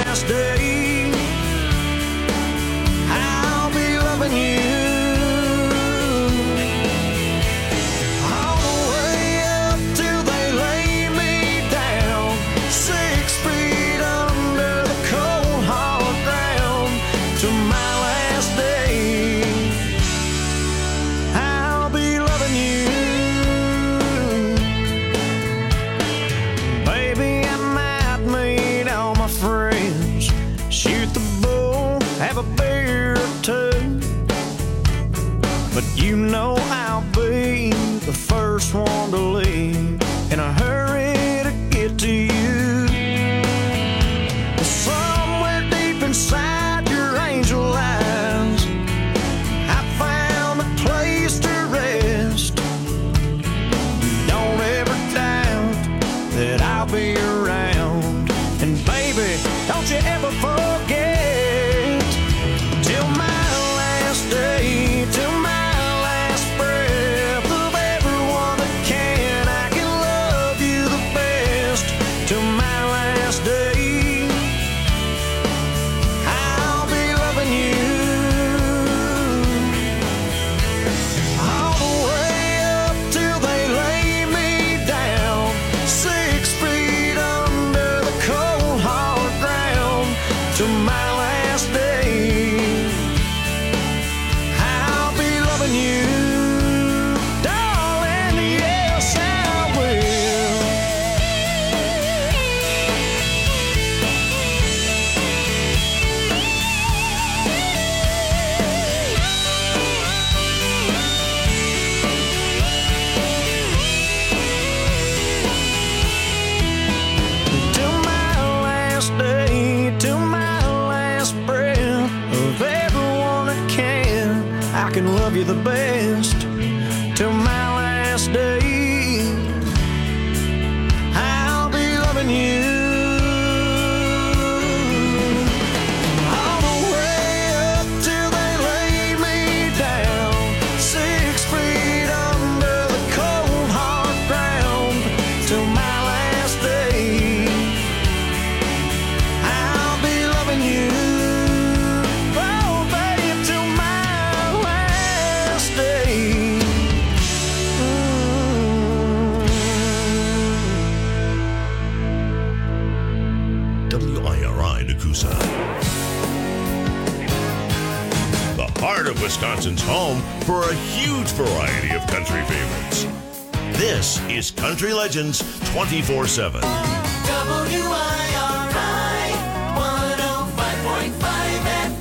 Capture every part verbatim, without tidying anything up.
last day, I'll be loving you. You know I'll be the first one to leave in a hurry to get to you. Somewhere deep inside your angel eyes, I found a place to rest. Don't ever doubt that I'll be around. And baby, don't you ever forget, till my last day, till my love you the best till my last day. I'll be loving you all the way up till they lay me down, six feet under the cold hard ground, till my last day. I'll be loving you. The heart of Wisconsin's home for a huge variety of country favorites. This is Country Legends twenty-four seven. W I R I one oh five point five F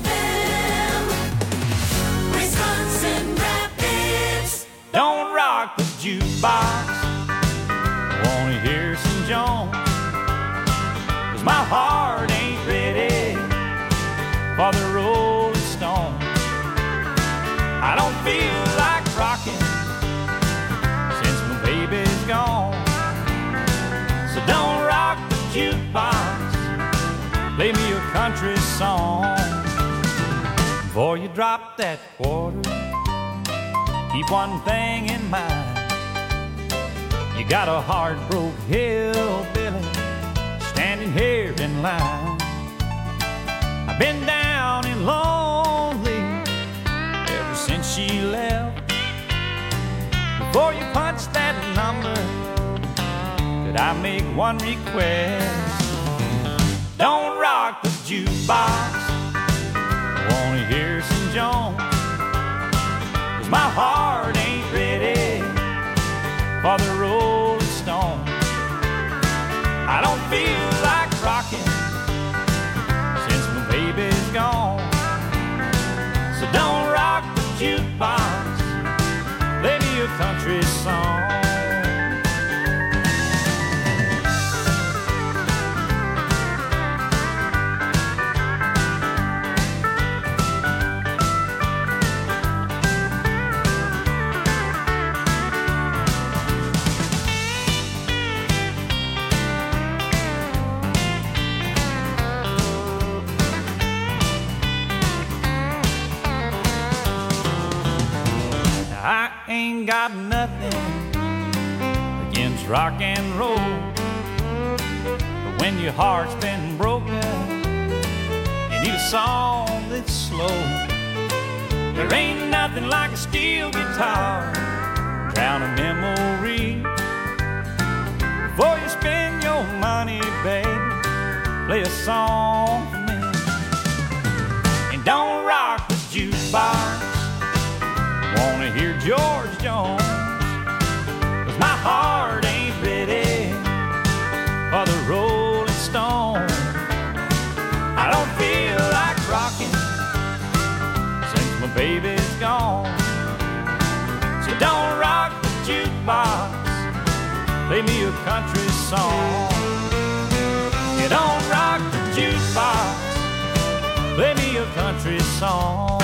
M, Wisconsin Rapids. Don't rock the jukebox, wanna hear some Jones, 'cause my heart ain't ready for the Rolling Stones. I don't feel like rocking since my baby's gone. So don't rock the jukebox, play me a country song. Before you drop that quarter, keep one thing in mind. You got a heart-broke hillbilly standing here in line. I've been down and lonely ever since she left. Before you punch that number, could I make one request? Don't rock the jukebox, I wanna hear some Jones, 'cause my heart ain't ready for the Rolling Stone. I don't feel like rocking since my baby's gone. So don't rock the jukebox, play me a country song. I ain't got nothing against rock and roll, but when your heart's been broken, You need a song that's slow. There ain't nothing like a steel guitar, drown a memory. Before you spend your money, baby, play a song for me. And don't rock the jukebox, wanna hear George Jones, 'cause my heart ain't ready for the Rolling Stones. I don't feel like rocking since my baby's gone. So don't rock the jukebox, play me a country song. You don't rock the jukebox, play me a country song.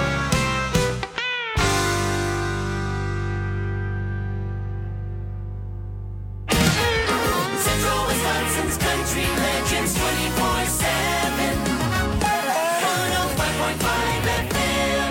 Central Wisconsin's Country Legends twenty-four seven. one oh five point five F M.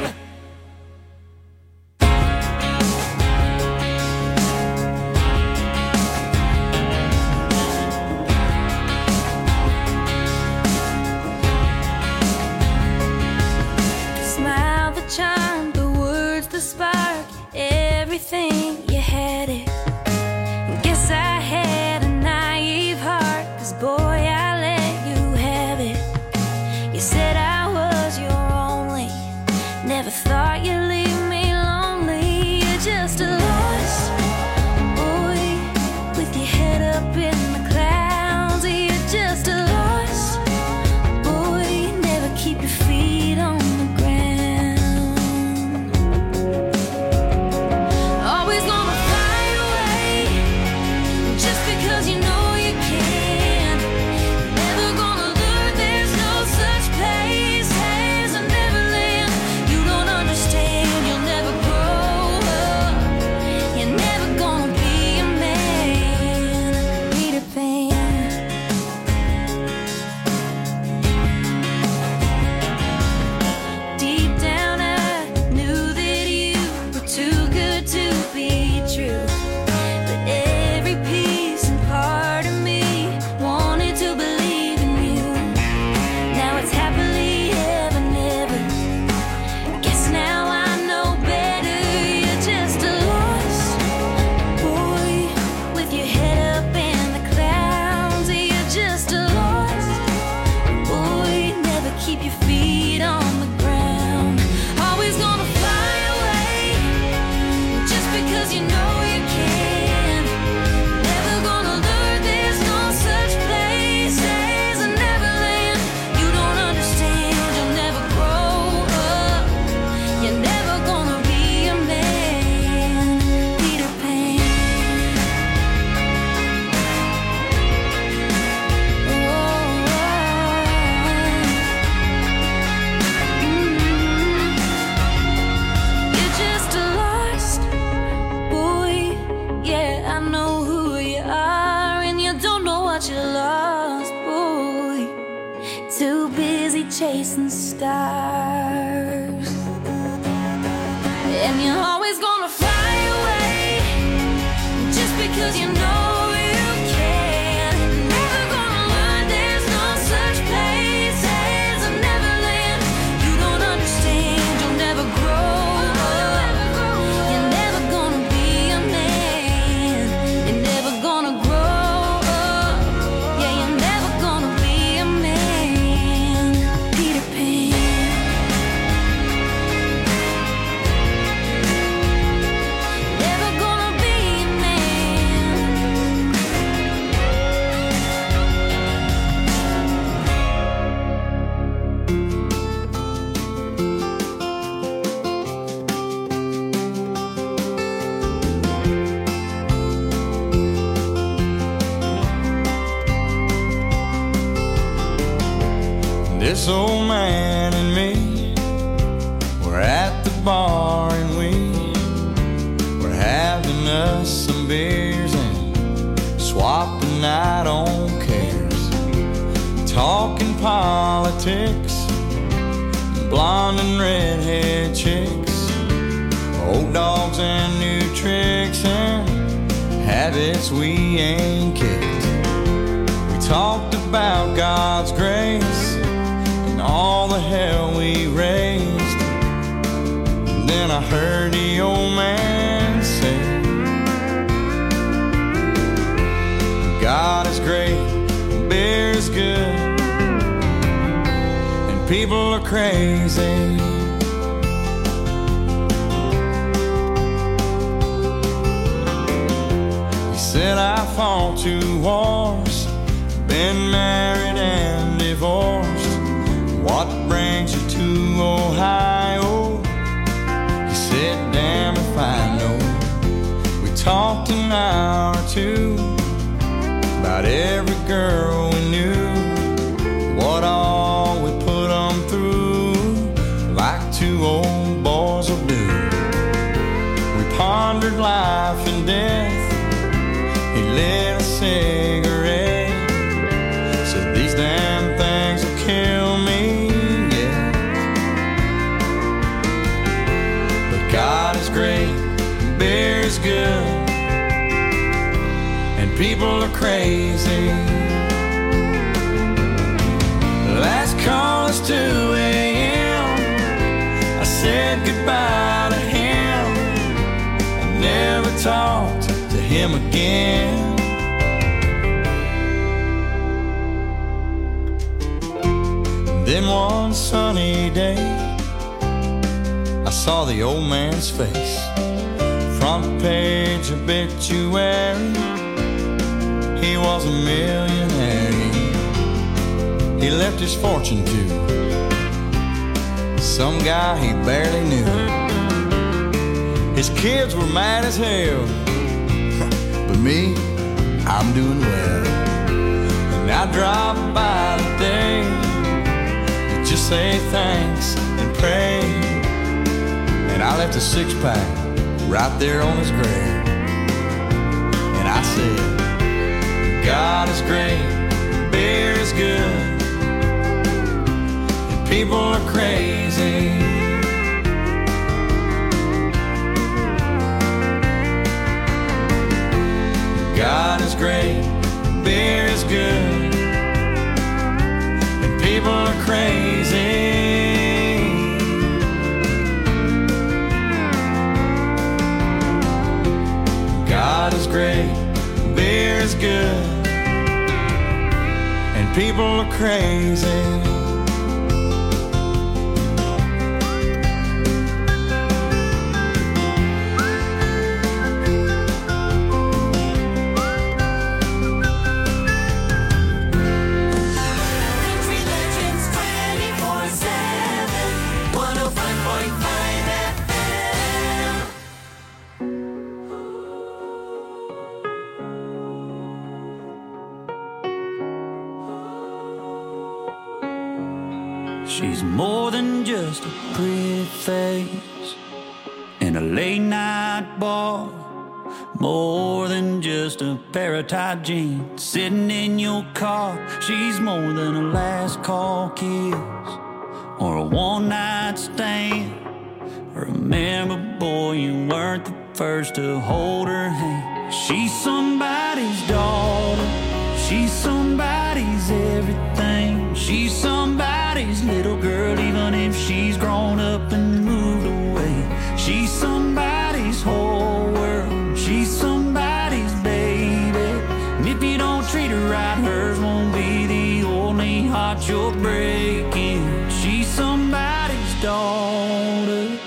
Smile, the charm, the words, the spark, everything, you had it. Guess I had a naive heart, 'cause boy, I let you have it. You said I was your only, never thought you'd leave me lonely. You're just a lost boy with your head up in the clouds. You're just a lost boy, never keep your feet on the ground. Always gonna fly away just because you know you can. Never gonna learn there's no such place as a Neverland. You don't understand, you'll never grow up. You're never gonna be a man, Peter Pan. Deep down I knew that you were too good to be true. But every piece and part of me wanted to believe in you. Now it's happily ever, never. Guess now I know better. You're just a lost boy with your head up in the clouds. You're just a lost boy, never keep your feet on the ground. Always gonna fly away just because you know you can. Never gonna learn there's no such place as a Neverland. You don't understand, you'll never grow up. You're never gonna be a man, Peter Pan. You're just a lost boy. Yeah, I know who you are, and you don't know what you lost, boy. Too busy chasing stars, and you're always gonna fly away just because you know you can. Never gonna learn there's no such place as a Neverland. You don't understand, you'll never grow up. You're never gonna be a man. You're never gonna grow up. Yeah, you're never gonna be a man, Peter Pan. Never gonna be a man. This old man and me, we're at the bar and we we're having us some beers and swapping out on cares, talking politics, blonde and redhead chicks, old dogs and new tricks and habits we ain't kicked. We talked about God's grace and all I heard the old man say, God is great, beer is good, and people are crazy. He said I fought two wars, been married and divorced. What brings you to Ohio? He said, damn if I know. We talked an hour or two about every girl we knew, what all we put them through, like two old boys will do. We pondered life and death. He lit a cigarette, said these damn things will kill me, yeah. But God is great, beer is good, and people are crazy. Last call is two a.m. I said goodbye to him. I never talked to him again. Then one sunny day, I saw the old man's face. Front page obituary, he was a millionaire. He left his fortune to some guy he barely knew. His kids were mad as hell, but me, I'm doing well. And I dropped by today to just say thanks and pray. And I left a six-pack right there on his grave. And I said, God is great, beer is good, and people are crazy. God is great, beer is good, and people are crazy. God is great, beer is good, and people are crazy. She's more than just a pretty face in a late night bar, more than just a pair of tight jeans sitting in your car. She's more than a last call kiss or a one night stand. Remember, boy, you weren't the first to hold her hand. She's somebody's daughter, she's somebody's everything, she's somebody's little girl, even if she's grown up and moved away. She's somebody's whole world, she's somebody's baby, and if you don't treat her right, hers won't be the only heart you're breaking. She's somebody's daughter.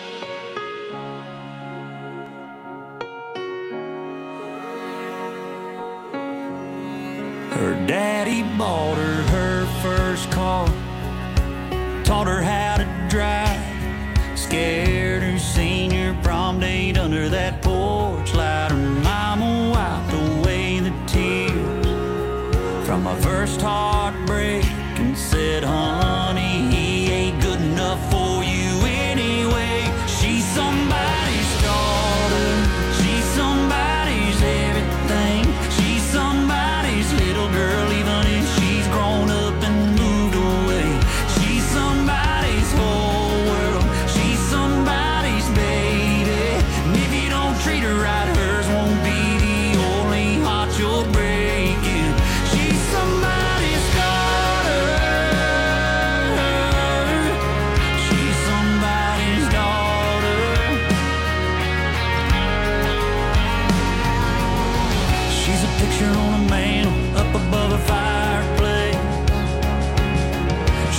Her daddy bought her her first car, taught her how to drive, scared her senior prom date under that porch light. Her mama wiped away the tears from my first heartbreak and said, honey, he ain't good enough for you anyway. She's somebody's daughter, she's somebody's everything, she's somebody's little girl, even if she's grown up and moved away. She's somebody's whole world, she's somebody's baby, and if you don't treat her right, hers won't be the only heart you're breaking. She's somebody's daughter.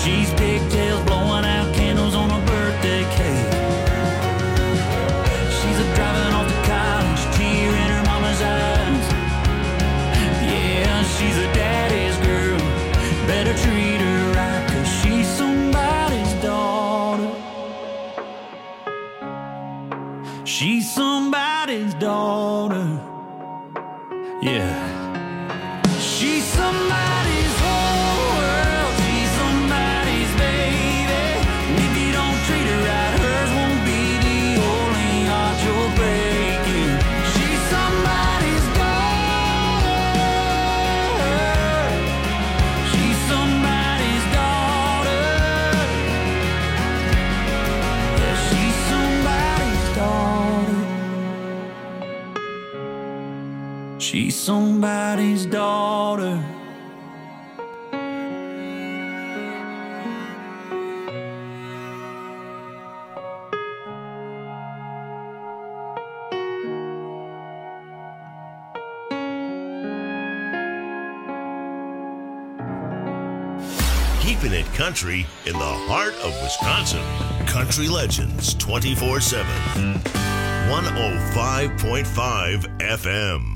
She's pigtails blowing out candles on a birthday cake. She's a driving off to college, tear in her mama's eyes. Yeah, she's a daddy's girl, better treat her right, 'cause she's somebody's daughter. She's somebody's daughter. Yeah. She's somebody's whole world. She's somebody's baby. And if you don't treat her right, hers won't be the only heart you're breaking. She's somebody's daughter. She's somebody's daughter. Yeah, she's somebody's daughter. She's somebody's daughter. Keeping it country in the heart of Wisconsin. Country Legends twenty-four seven. one oh five point five F M.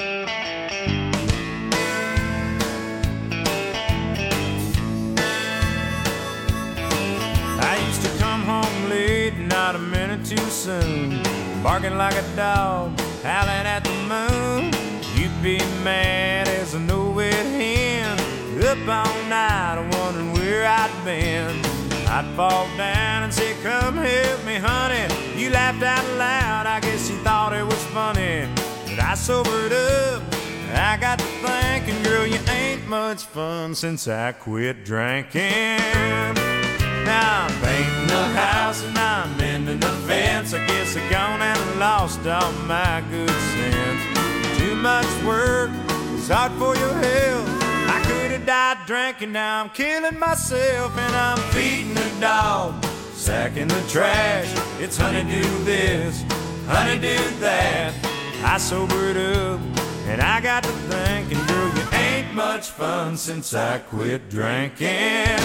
I used to come home late, not a minute too soon, barking like a dog, howling at the moon. You'd be mad as a no-wit hen, up all night wondering where I'd been. I'd fall down and say, come help me, honey. You laughed out loud, I guess you thought it was funny. But I sobered up, I got to thinking, girl, you ain't much fun since I quit drinking. Now I'm painting the house and I'm mending the fence. I guess I gone and lost all my good sense. Too much work, it's hard for your health. I could have died drinking, now I'm killing myself. And I'm feeding the dog, sacking the trash. It's honey do this, honey do that. I sobered up and I got to thinking, girl, you ain't much fun since I quit drinking.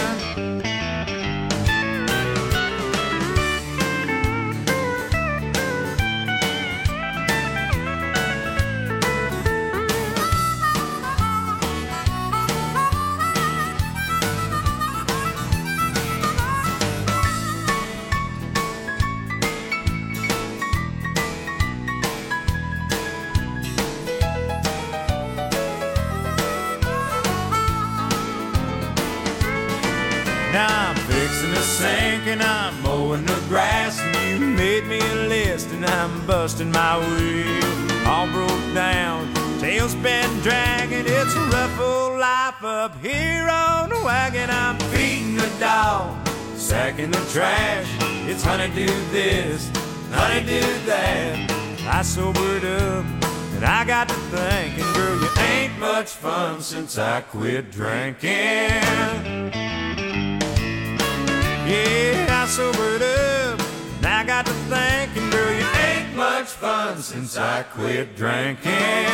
Now I'm fixing the sink and I'm mowing the grass, and you made me a list and I'm busting my wheel. All broke down, tailspin dragging, it's a rough old life up here on the wagon. I'm feeding the dog, sacking the trash. It's honey do this, honey do that. I sobered up and I got to thinking, girl, you ain't much fun since I quit drinking. Yeah, I sobered up, and I got to thinking, girl, you ain't much fun since I quit drinking.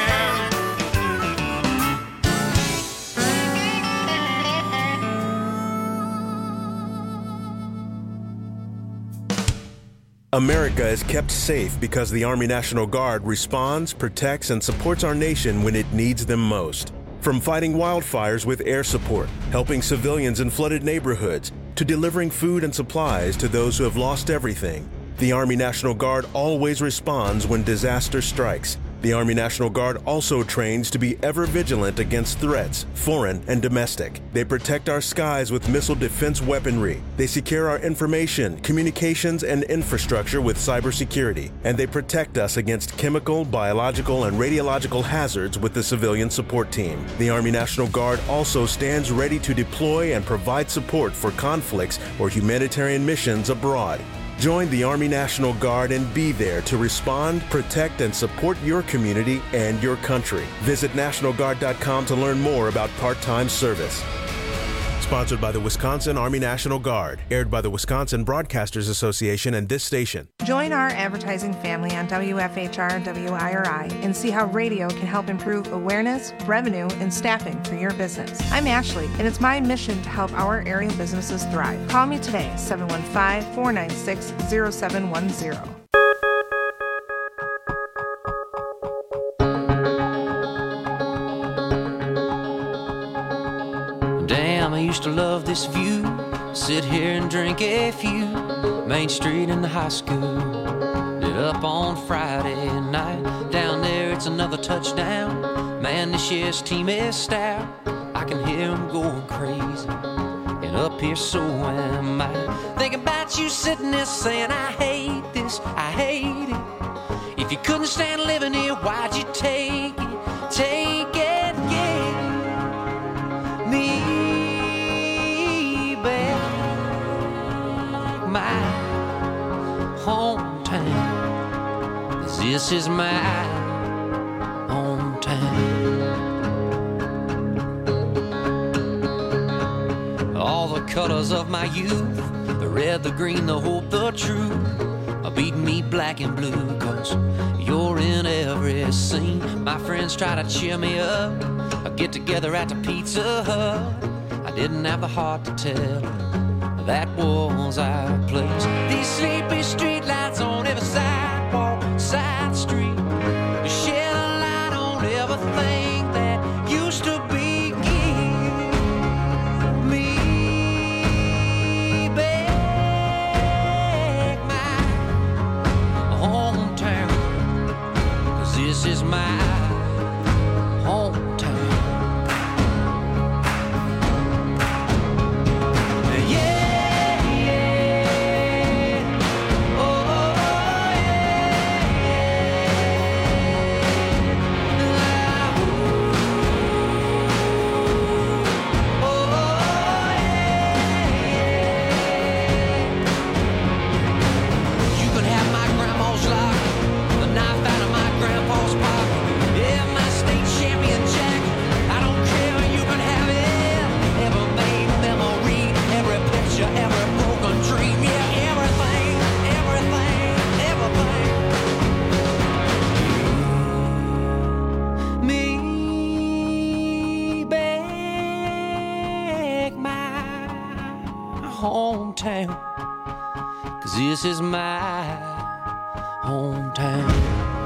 America is kept safe because the Army National Guard responds, protects, and supports our nation when it needs them most. From fighting wildfires with air support, helping civilians in flooded neighborhoods, to delivering food and supplies to those who have lost everything, the Army National Guard always responds when disaster strikes. The Army National Guard also trains to be ever vigilant against threats, foreign and domestic. They protect our skies with missile defense weaponry. They secure our information, communications, and infrastructure with cybersecurity. And they protect us against chemical, biological, and radiological hazards with the civilian support team. The Army National Guard also stands ready to deploy and provide support for conflicts or humanitarian missions abroad. Join the Army National Guard and be there to respond, protect, and support your community and your country. Visit National Guard dot com to learn more about part-time service. Sponsored by the Wisconsin Army National Guard. Aired by the Wisconsin Broadcasters Association and this station. Join our advertising family on W F H R and W I R I and see how radio can help improve awareness, revenue, and staffing for your business. I'm Ashley, and it's my mission to help our area businesses thrive. Call me today, seven one five, four nine six, zero seven one zero. Damn, I used to love this view. Sit here and drink a few. Main Street in the high school. Lit up on Friday night. Down there it's another touchdown. Man, this year's team is stout. I can hear them going crazy. And up here so am I. Thinking about you sitting there saying I hate this, I hate it. If you couldn't stand living here, why'd you take it, take it, yeah. Me back, my hometown, 'cause this is my hometown. All the colors of my youth, the red, the green, the hope, the truth, are beating me black and blue, 'cause you're in every scene. My friends try to cheer me up, I get together at the Pizza Hut. I didn't have the heart to tell her that was our place. These sleepy street lights on every sidewalk, side street, shed a light on everything that used to be. Give me back my hometown, 'cause this is my hometown. Hometown, 'cause this is my hometown.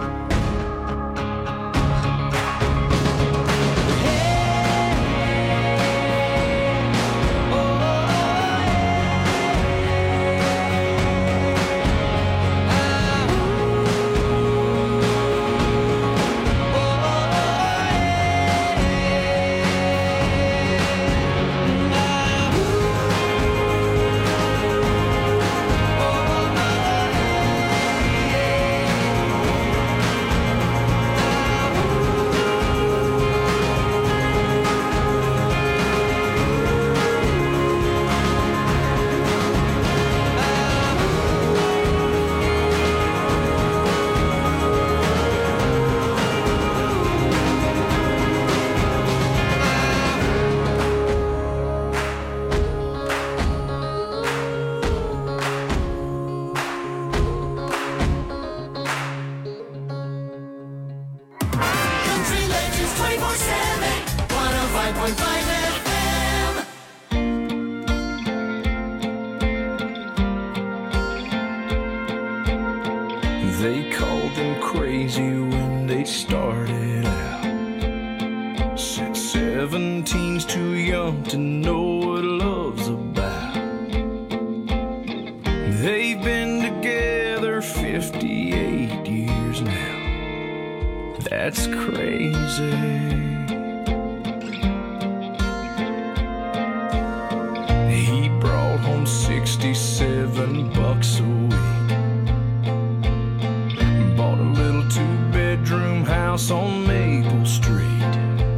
They called them crazy when they started out. Said seventeen's too young to know what love's about. They've been together fifty-eight years now. That's crazy. He brought home sixty-seven bucks a week. Bought a little two-bedroom house on Maple Street,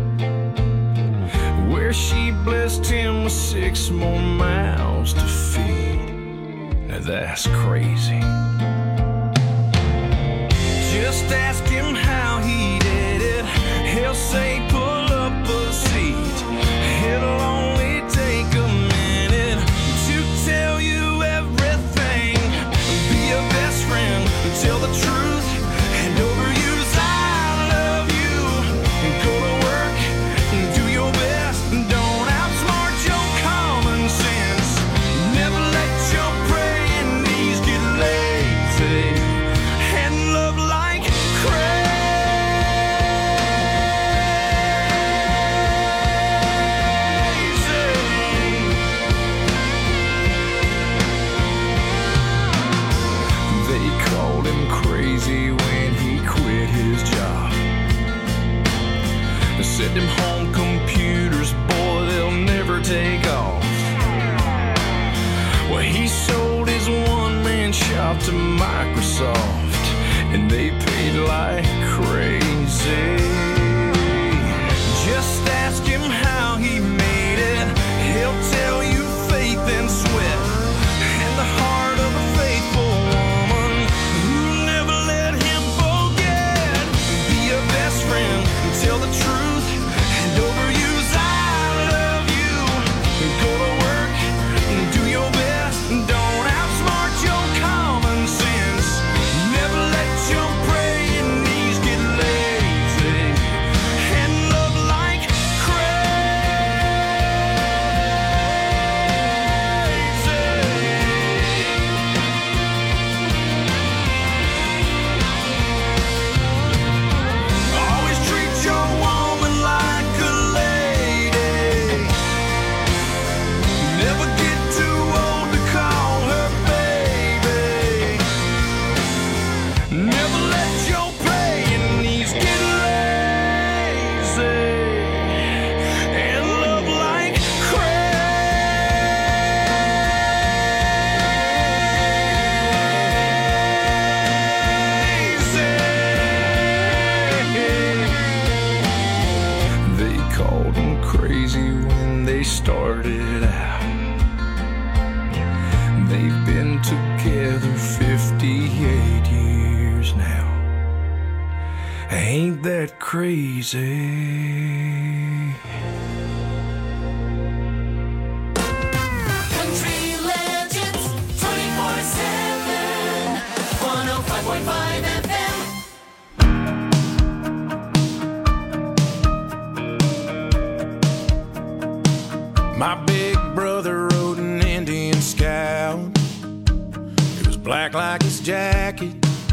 where she blessed him with six more mouths to feed. Now that's crazy. Just ask him how he did it. He'll say pull up a seat. It'll only take a minute. out to Microsoft, and they paid like crazy. Just ask him how he made it. He'll tell you faith and sweat and the heart of a faithful woman who never let him forget. Be a best friend, tell the truth, and overuse I love you. Go to work, do your best, don't outsmart your common sense. Never let your praying knees get lazy, and love like always treat your woman like a lady. Never get too old to call her baby. Never let your praying knees get lazy, and love like crazy. They called him crazy when they started out. They've been together fifty-eight years now. Ain't that crazy? Country Legends twenty-four seven, one oh five point five F M. My big brother rode an Indian Scout. It was black like his jacket,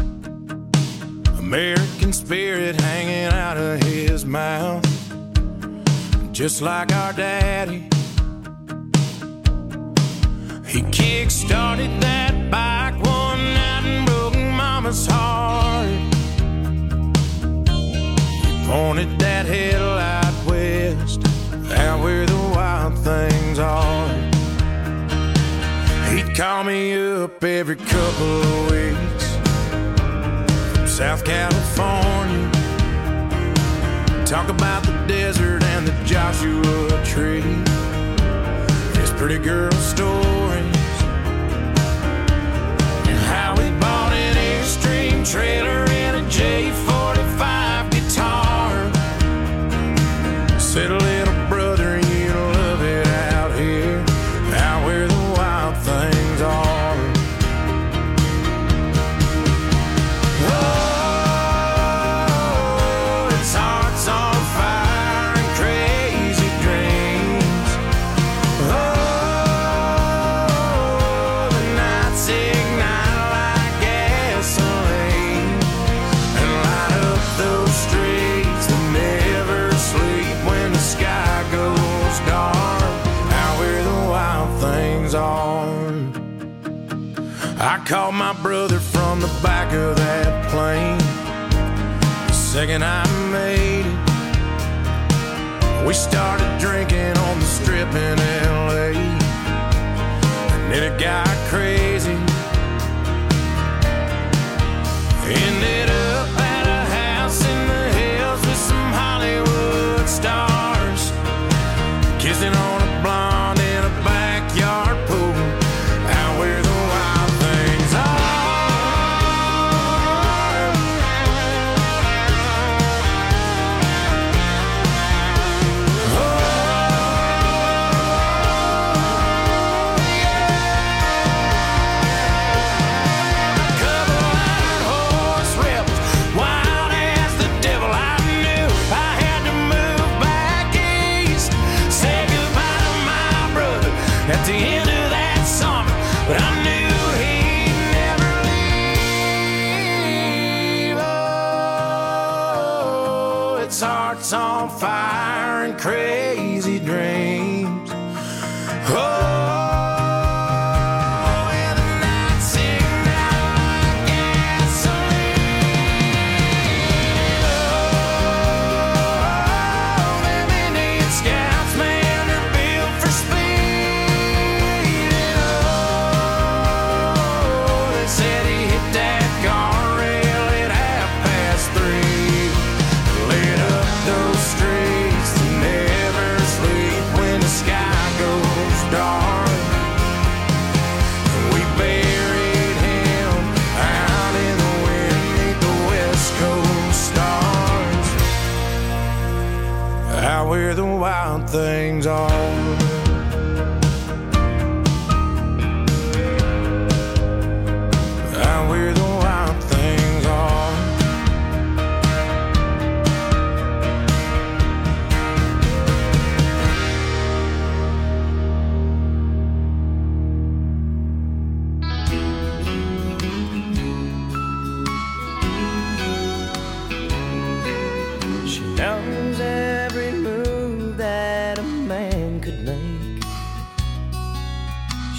American spirit hanging out of his mouth, just like our daddy. He kick-started that bike one night and broke Mama's heart. He pointed that headlight west, out where the wild things are. He'd call me up every couple of weeks from South California, talk about the desert and the Joshua Tree, his pretty girl stories, and how he bought an Airstream trailer and a J forty-five guitar. Said, little brother, you love it out here, out where the wild things are. Oh, his heart's on fire and crazy dreams. Oh, the nights ignite like gasoline and light up those streets that never sleep when the sky goes dark, out where the wild things are. I called my brother from the back of that plane the second I made it. We started drinking on the strip in L A, and then it got crazy. Ended up at a house in the hills with some Hollywood stars, kissing on a blonde in a backyard pool, out where the wild things are. Oh, yeah. A couple white horse rebels, wild as the devil. I knew I had to move back east, say goodbye to my brother at the end of that summer, but I knew he'd never leave. Oh, its heart's on fire and crazy dreams. Oh, and the nights ignite like gasoline. Oh, them Indian Scouts, man, they're built for speed. And oh, they said he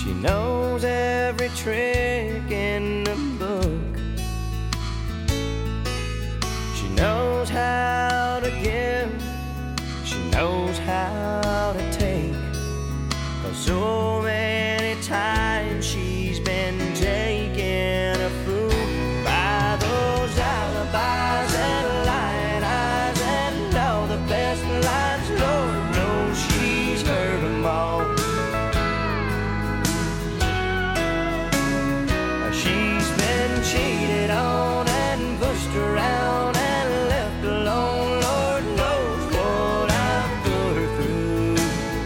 She knows every trick in the book. She knows how to give. She knows how to take. 'Cause so many times she's been taken a fool by those alibis and lying eyes and all the best lines. Lord knows she's heard them all. She's been cheated on and pushed around and left alone. Lord knows what I've put her through.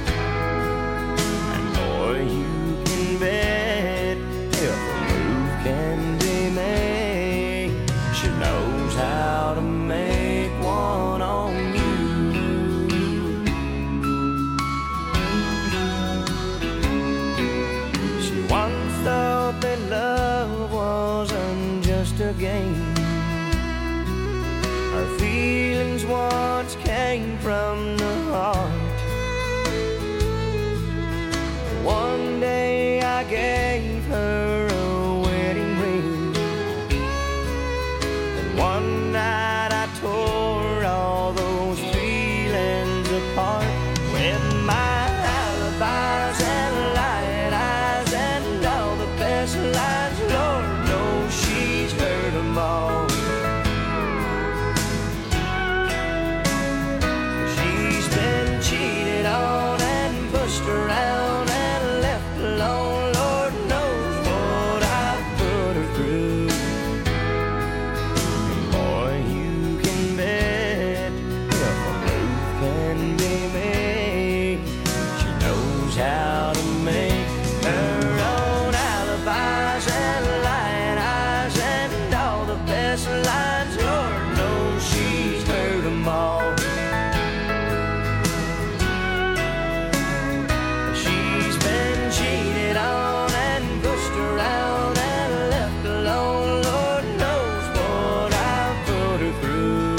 And boy, you can bet if a move can be made, she knows how to make one on you. She once thought that love wasn't just a game. Her feelings once came from the heart. One day I gave her a wedding ring, and one night I tore all those feelings apart with my alibis and lying eyes and all the best lines. Lord knows she's heard them all. She's been cheated on and pushed around and left alone. Lord knows what I've put her through. And boy, you can bet if a move can be made, she knows how to make her own alibis and lying eyes and all the best lines. Lord knows she's heard them all. She's been cheated on and pushed around and left alone. Lord knows what I've put her through.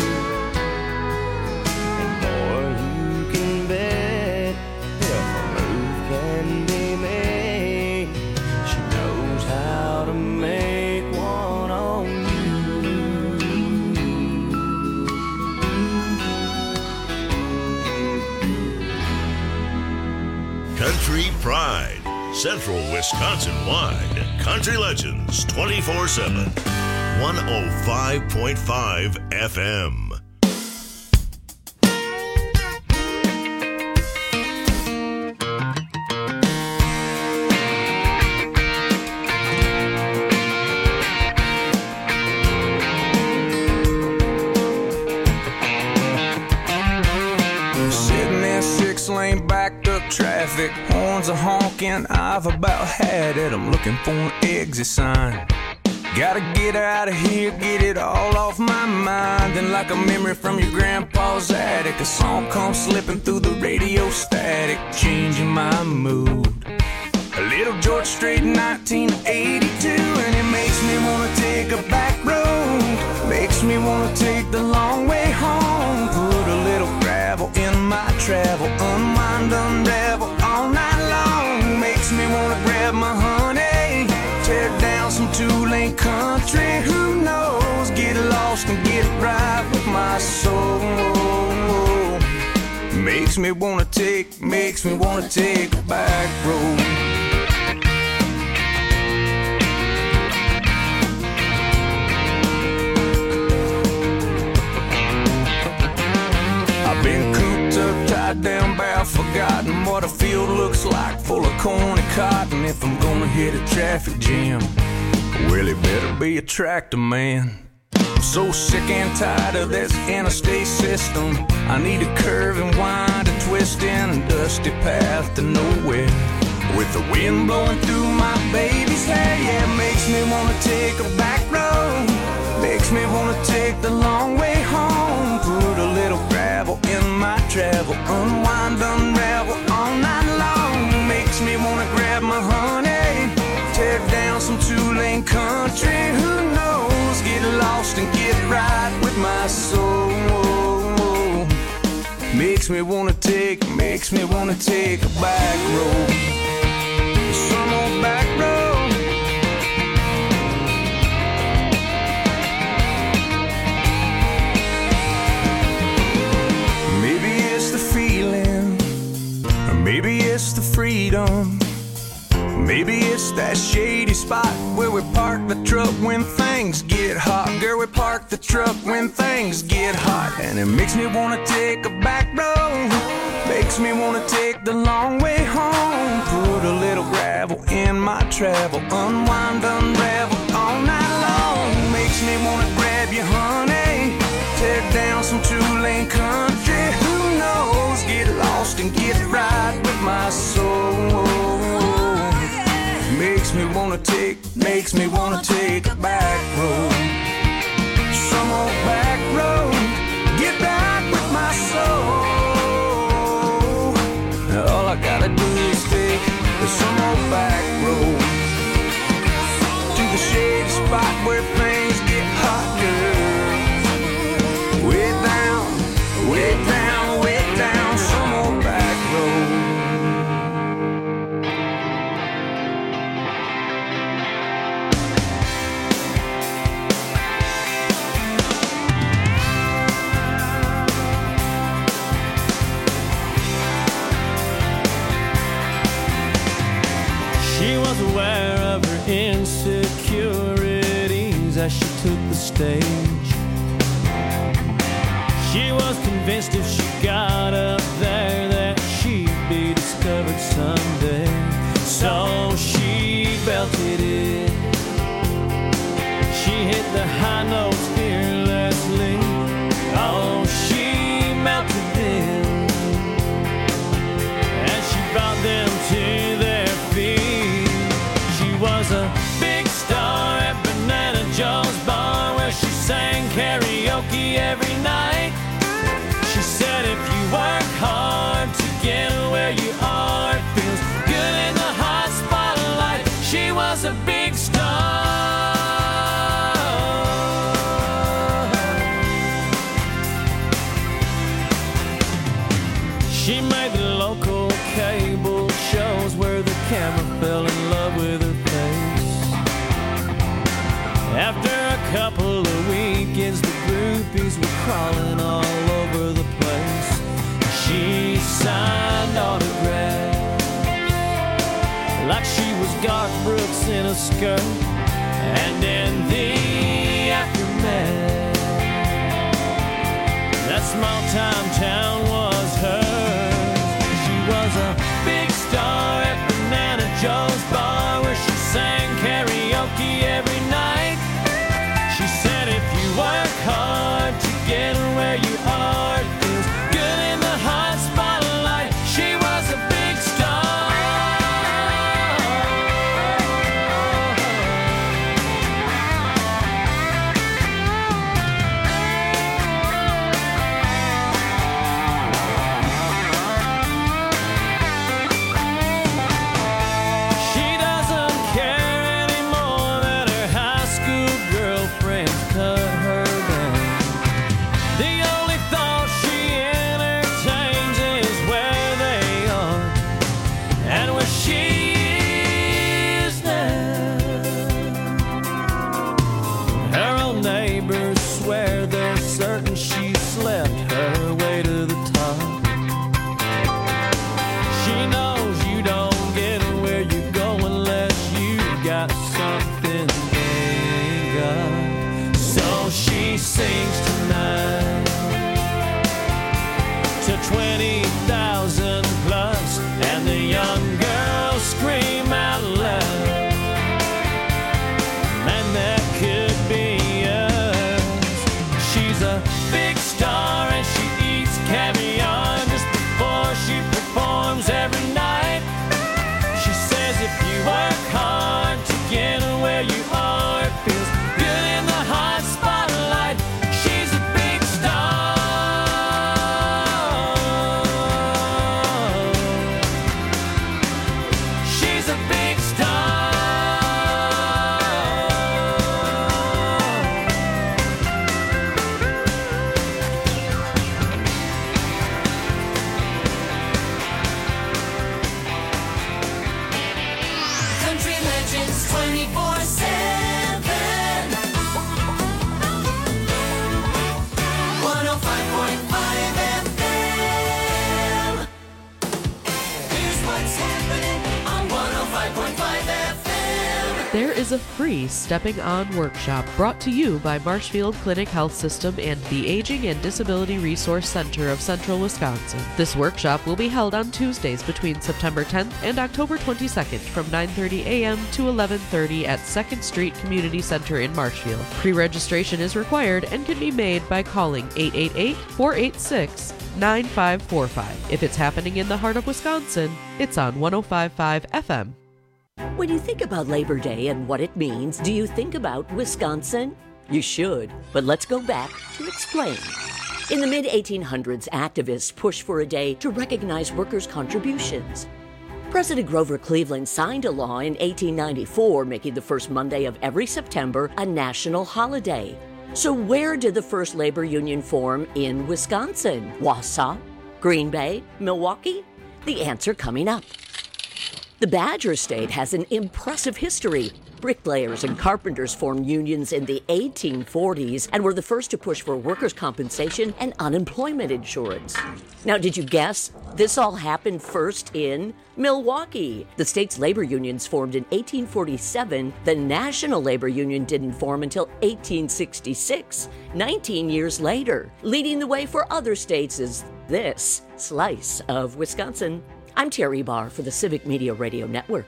And boy, you can bet if a move can be made, she knows how to make one on you. Country Pride, Central Wisconsin wide. Country Legends twenty-four seven. one oh five point five F M. Sitting in six-lane backed up traffic, horns are honking, I've about had it. I'm looking for an exit sign. Gotta get out of here, get it all off my mind. And like a memory from your grandpa's attic, a song comes slipping through the radio static, changing my mood. A little George Strait nineteen eighty-two, and it makes me wanna take a back road. Makes me wanna take the long way home. Put a little gravel in my travel, unwind, unravel all night long. Makes me wanna grab my honey, tear down some two-lane country. Who knows? Get lost and get right with my soul. Makes me wanna take, makes me wanna take a back road. I've been cooped up, tied down, bow, forgotten what a field looks like, full of corn and cotton. If I'm gonna hit a traffic jam, well, it better be a tractor man. I'm so sick and tired of this interstate system. I need a curve and wind, a twist in a dusty path to nowhere. With the wind blowing through my baby's hair, yeah, it makes me wanna take a back road. Makes me wanna take the long way home. Put a little gravel in my travel, unwind, unravel all night long. Makes me wanna grab my honey, tear down some two-lane country. Who knows? Get lost and get right with my soul. Makes me wanna take, makes me wanna take a back road. Some old it's that shady spot where we park the truck when things get hot. Girl, we park the truck when things get hot. And it makes me wanna take a back road, makes me wanna take the long way home. Put a little gravel in my travel, unwind, unravel all night long. Makes me wanna grab you, honey, tear down some two-lane country. Who knows, get lost and get right with my soul. Makes me wanna take, makes me wanna take a back road. Some old back road, get back with my soul. All I gotta do is take some old back road to the shady spot where things get hot, girl. Way down, way down, way down, some old back road. She was aware of her insecurities as she took the stage. She was convinced if she got up there that she'd be discovered someday. So she belted it. She hit the high notes fearlessly. Oh, she melted them, and she brought them to their feet. She was a big star at Banana Joe's bar where she sang karaoke every night. She said if you work hard to get where you are, it feels good in the hot spotlight. She was a big star. She made the local cable shows where the camera fell in love with her face. After a couple of weekends, the groupies were crawling all over the place. She signed autographs like she was Garth Brooks in a skirt. And in the aftermath, that small time town was hers. She was a big star at Banana Joe's bar where she sang karaoke every night. She said if you work hard to get where you are, it feels good in the hot spotlight. She was a big star. She doesn't care anymore that her high school girlfriends cut her down. The only thought she entertains is where they are and where she is now. Her old neighbors swear they're certain she slept her way to the top. She knows you don't get where you go unless you got something they ain't got. So she sings tonight to twenty thousand plus, and the young girls scream out loud, man, that could be us. She's a big star and she eats caviar just before she performs every night. She says if you work hard to get where you are, it feels good in the hot spotlight. She's a big star. She's a big star. Country Legends twenty-four seven. one oh five point five F M. Here's what's happening on one oh five point five F There is a free Stepping On workshop brought to you by Marshfield Clinic Health System and the Aging and Disability Resource Center of Central Wisconsin. This workshop will be held on Tuesdays between September tenth and October twenty-second from nine thirty a.m. to eleven thirty at second Street Community Center in Marshfield. Pre-registration is required and can be made by calling eight eight eight, four eight six, nine five four five. If it's happening in the heart of Wisconsin, it's on one oh five point five F M. When you think about Labor Day and what it means, do you think about Wisconsin? You should, but let's go back to explain. In the mid eighteen hundreds, activists pushed for a day to recognize workers' contributions. President Grover Cleveland signed a law in eighteen ninety-four, making the first Monday of every September a national holiday. So where did the first labor union form in Wisconsin? Wausau? Green Bay? Milwaukee? The answer coming up. The Badger State has an impressive history. Bricklayers and carpenters formed unions in the eighteen forties and were the first to push for workers' compensation and unemployment insurance. Now, did you guess? This all happened first in Milwaukee. The state's labor unions formed in eighteen forty-seven. The National Labor Union didn't form until eighteen sixty-six, nineteen years later. Leading the way for other states is this slice of Wisconsin. I'm Terry Barr for the Civic Media Radio Network.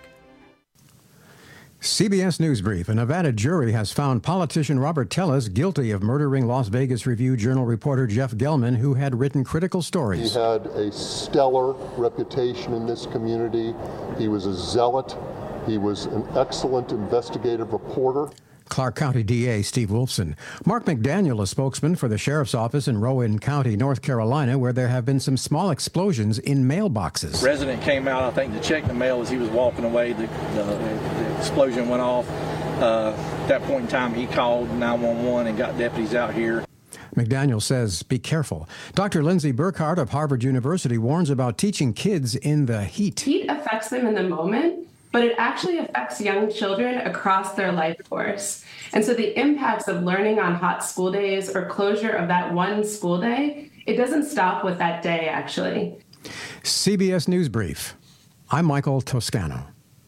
C B S News Brief. A Nevada jury has found politician Robert Tellez guilty of murdering Las Vegas Review-Journal reporter Jeff Gelman, who had written critical stories. He had a stellar reputation in this community. He was a zealot. He was an excellent investigative reporter. Clark County D A Steve Wolfson. Mark McDaniel, a spokesman for the Sheriff's Office in Rowan County, North Carolina, where there have been some small explosions in mailboxes. A resident came out, I think, to check the mail as he was walking away. The, the, the explosion went off. Uh, at that point in time, he called nine one one and got deputies out here. McDaniel says, be careful. Doctor Lindsay Burkhardt of Harvard University warns about teaching kids in the heat. Heat affects them in the moment, but it actually affects young children across their life course. And so the impacts of learning on hot school days or closure of that one school day, it doesn't stop with that day, actually. C B S News Brief. I'm Michael Toscano.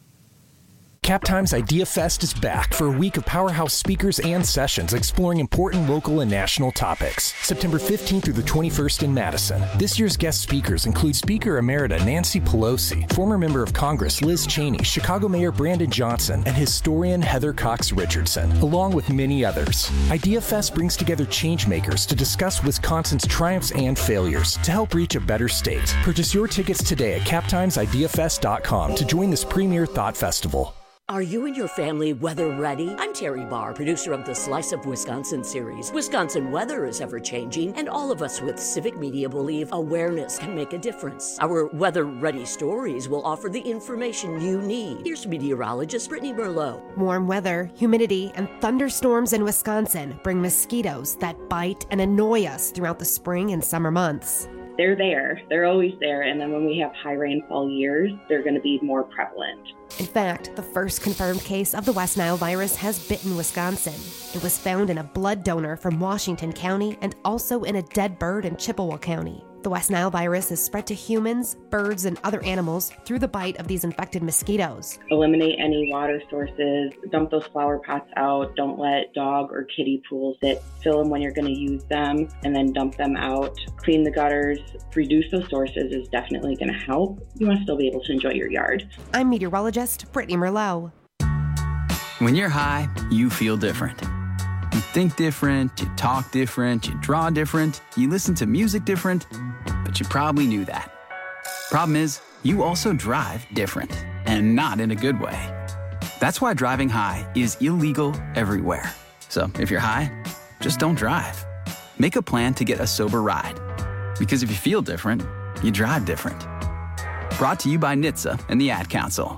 CapTimes Idea Fest is back for a week of powerhouse speakers and sessions exploring important local and national topics. September fifteenth through the twenty-first in Madison. This year's guest speakers include Speaker Emerita Nancy Pelosi, former member of Congress Liz Cheney, Chicago Mayor Brandon Johnson, and historian Heather Cox Richardson, along with many others. Idea Fest brings together changemakers to discuss Wisconsin's triumphs and failures to help reach a better state. Purchase your tickets today at cap times idea fest dot com to join this premier thought festival. Are you and your family weather ready? I'm Terry Barr, producer of the Slice of Wisconsin series. Wisconsin weather is ever-changing, and all of us with Civic Media believe awareness can make a difference. Our weather-ready stories will offer the information you need. Here's meteorologist Brittany Merlot. Warm weather, humidity, and thunderstorms in Wisconsin bring mosquitoes that bite and annoy us throughout the spring and summer months. They're there. They're always there. And then when we have high rainfall years, they're going to be more prevalent. In fact, the first confirmed case of the West Nile virus has bitten Wisconsin. It was found in a blood donor from Washington County and also in a dead bird in Chippewa County. The West Nile virus is spread to humans, birds, and other animals through the bite of these infected mosquitoes. Eliminate any water sources, dump those flower pots out, don't let dog or kitty pools sit, fill them when you're going to use them, and then dump them out. Clean the gutters, reduce those sources is definitely going to help. You want to still be able to enjoy your yard. I'm meteorologist Brittany Merlot. When you're high, you feel different. You think different, you talk different, you draw different, you listen to music different, but you probably knew that. Problem is, you also drive different, and not in a good way. That's why driving high is illegal everywhere. So if you're high, just don't drive. Make a plan to get a sober ride. Because if you feel different, you drive different. Brought to you by N H T S A and the Ad Council.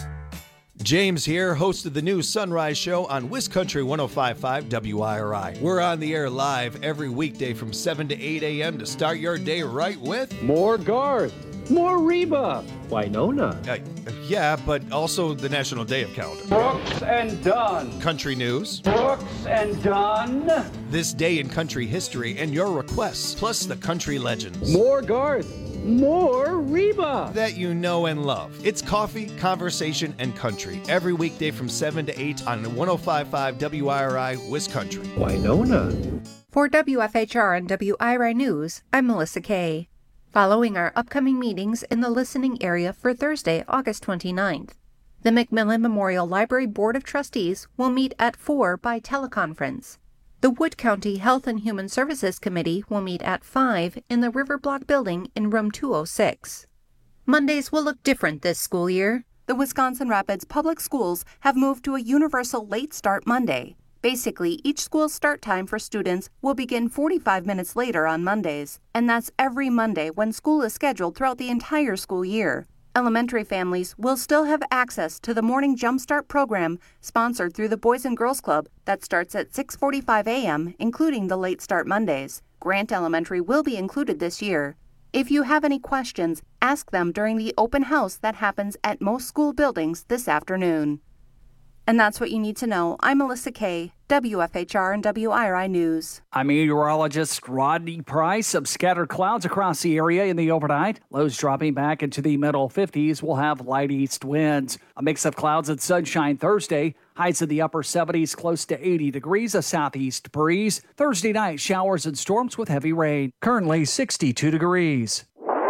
James here, host of the new Sunrise Show on WisCountry one oh five point five W I R I. We're on the air live every weekday from seven to eight a.m. to start your day right with... More Garth, more Reba, Winona. Uh, yeah, but also the National Day of Calendar. Brooks and Dunn. Country news. Brooks and Dunn. This day in country history and your requests, plus the country legends. More Garth, More Reba! That you know and love. It's coffee, conversation, and country every weekday from seven to eight on one oh five point five W I R I Wisconsin. Winona. For W F H R and W I R I News, I'm Melissa Kay. Following our upcoming meetings in the listening area for Thursday, August twenty-ninth. The McMillan Memorial Library Board of Trustees will meet at four by teleconference. The Wood County Health and Human Services Committee will meet at five in the River Block Building in room two oh six. Mondays will look different this school year. The Wisconsin Rapids Public Schools have moved to a universal late start Monday. Basically, each school's start time for students will begin forty-five minutes later on Mondays, and that's every Monday when school is scheduled throughout the entire school year. Elementary families will still have access to the Morning Jumpstart program sponsored through the Boys and Girls Club that starts at six forty-five a.m., including the late start Mondays. Grant Elementary will be included this year. If you have any questions, ask them during the open house that happens at most school buildings this afternoon. And that's what you need to know. I'm Melissa Kay, W F H R and W I R I News. I'm meteorologist Rodney Price. Some scattered clouds across the area in the overnight. Lows dropping back into the middle fifties. We'll have light east winds. A mix of clouds and sunshine Thursday. Highs in the upper seventies, close to eighty degrees. A southeast breeze. Thursday night, showers and storms with heavy rain. Currently sixty-two degrees.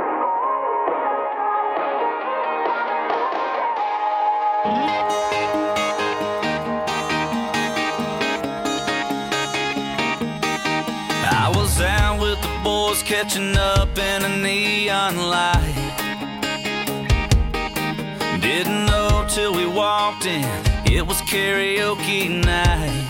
I was out with the boys catching up in a neon light. Didn't know till we walked in, it was karaoke night.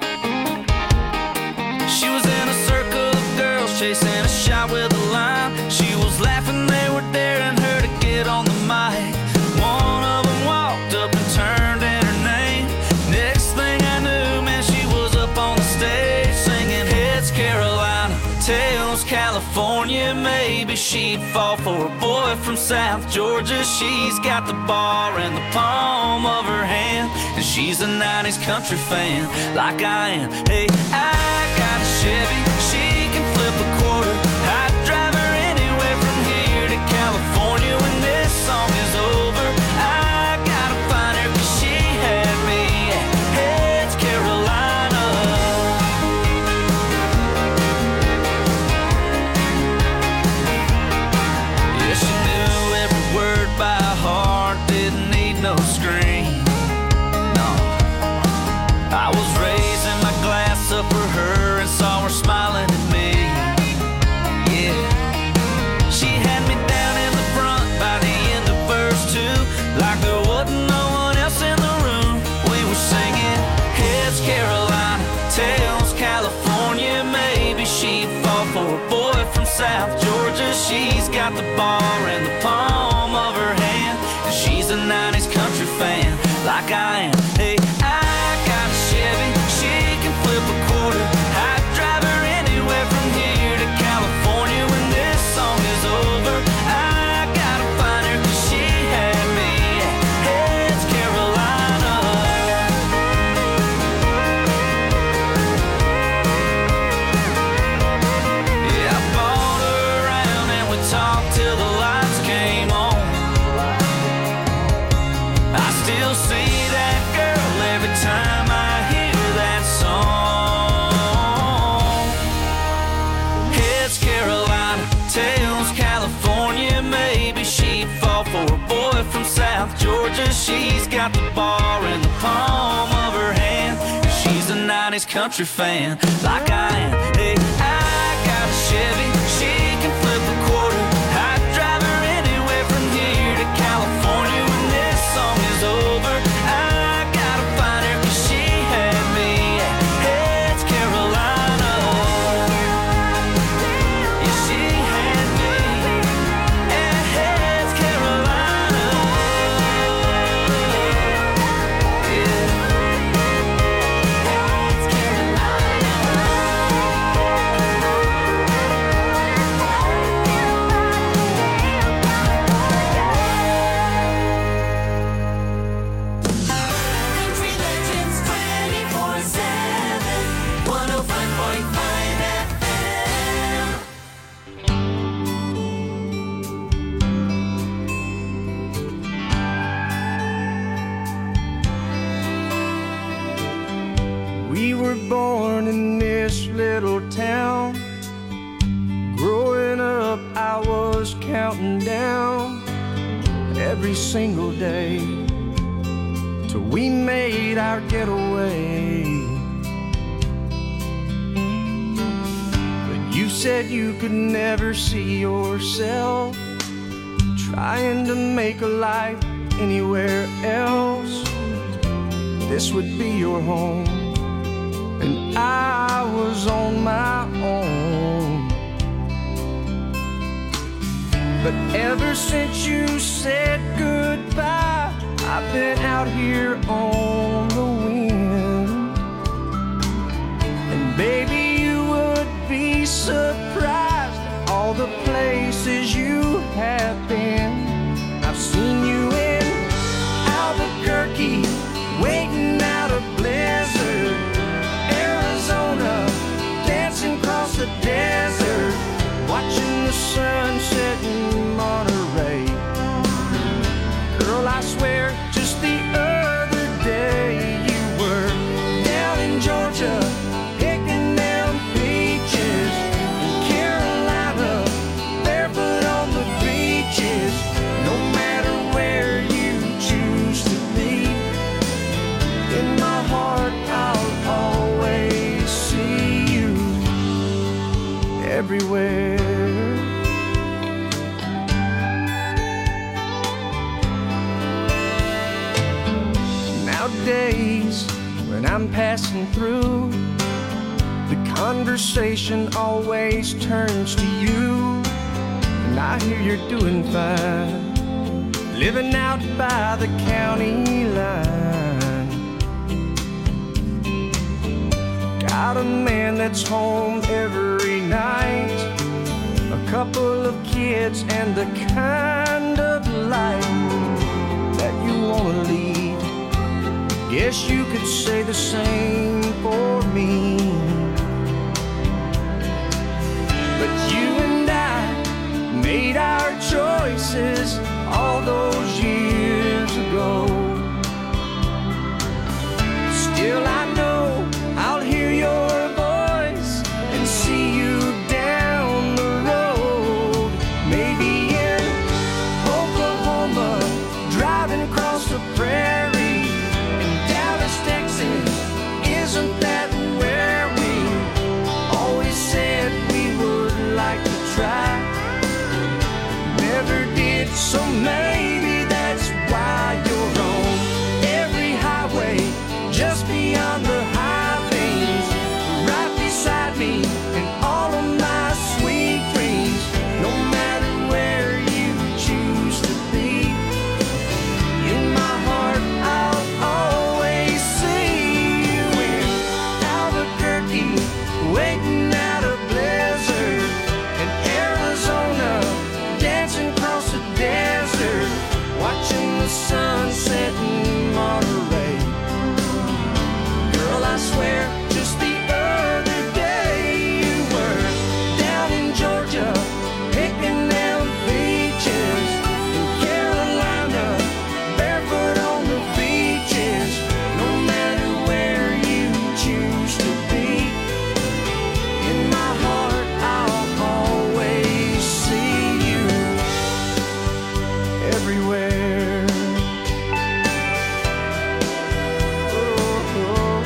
She was in a circle of girls chasing a shot with a line. She was laughing, they were daring her to get on the mic. One of them walked up and turned in her name. Next thing I knew, man, she was up on the stage singing Heads Carolina, Tails California. Maybe she'd fall for a boy from South Georgia. She's got the bar in the palm of her hand, and she's a nineties country fan like I am. Hey, I got a Chevy, she can flip a quarter. I'd drive her anywhere from here to California. When this song is over, I gotta find her, 'cause she had me at Heads Carolina. Yeah, she knew every word by heart, didn't need no screen. No, I was raising my glass up for her and saw her smiling at me. Yeah, she had me down in the front by the end of verse two, like there wasn't no one else in the room. We were singing Heads Carolina, Tails California. Maybe she'd fall for a boy from South Georgia. She's got the bar in the palm of her hand, and she's a nineties country fan like I am. Hey, I got a Chevy, she can flip a quarter. I'd drive her anywhere from here to California. When this song is over, I gotta find her, 'cause she had me at Heads Carolina. Yeah, I bought her around and we talked till the lights came on. I still see that girl every time I hear that song. Heads Carolina, Tails California. Maybe she'd fall for a boy from South Georgia. She's got the bar in the palm of her hand, and she's a nineties country fan like I am. Hey, I got a Chevy, she can flip a quarter. I'd drive her anywhere from here to California. When this song is over, I gotta find her, 'cause she had me at Heads Carolina. Yeah, she had me at Heads Carolina. Yeah. Heads Carolina. We were born in this little town. Growing up, I was counting down every single day till we made our getaway. But you said you could never see yourself trying to make a life anywhere else. This would be your home, and I was on my own. But ever since you said goodbye, I've been out here on the wind. And baby, you would be surprised at all the places you have been. I've seen you in Albuquerque, waiting out a blizzard, Arizona, dancing across the desert, watching the sunset in Monterey. Girl, I swear, just the other day you were down in Georgia, picking them peaches, in Carolina, barefoot on the beaches. No matter where you choose to be, in my heart I'll always see you everywhere. Nowadays, when I'm passing through, the conversation always turns to you. And I hear you're doing fine, living out by the county line. Got a man that's home every night, a couple of kids, and the kind of life that you wanna lead. Guess you could say the same for me. But you and I made our choices all those years ago. Still I know I'll hear your voice and see you down the road. Maybe in Oklahoma, driving across the prairie. Isn't that where we always said we would like to try? Never did, so maybe that's why you're on every highway, just beyond the high lanes, right beside me in all of my sweet dreams. No matter where you choose to be, in my heart I'll always see waiting out a blizzard in Arizona, dancing across the desert, watching the sunset in Monterey. Girl, I swear, just the other day you were down in Georgia, picking them peaches, in Carolina, barefoot on the beaches. No matter where you choose to be, in my heart I'll always see you everywhere. Oh, oh,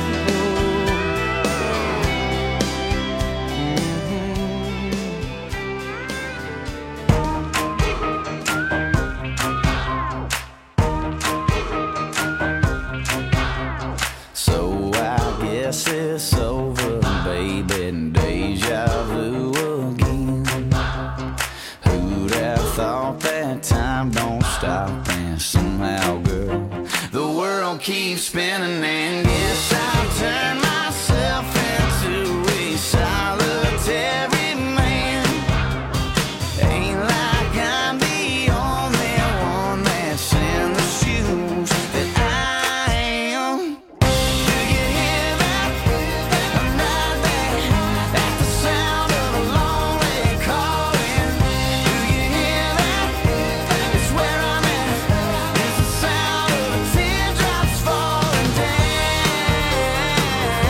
Mm-hmm. So I guess it's over, baby, deja vu again. Who'd have thought that time don't stop, and somehow, girl, the world keeps spinning, and guess I'll turn myself into a solitary man. Ain't like I'm the only one that's in the shoes that I am. Do you hear that? I'm right there at the sound of a lonely calling. Do you hear that? It's where I'm at. It's the sound of the teardrops falling down.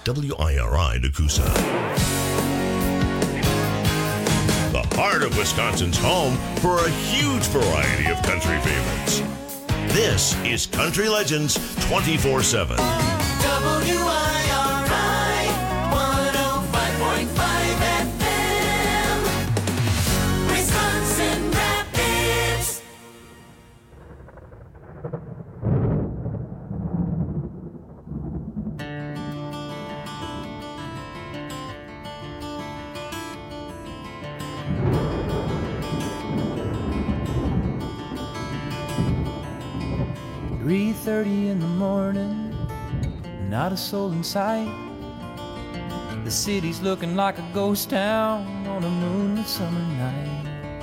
W I R I Nakusa. The heart of Wisconsin's home for a huge variety of country favorites. This is Country Legends twenty-four seven. W I R I one oh five point five F M, Wisconsin Rapids. three thirty in the morning, not a soul in sight. The city's looking like a ghost town on a moonlit summer night.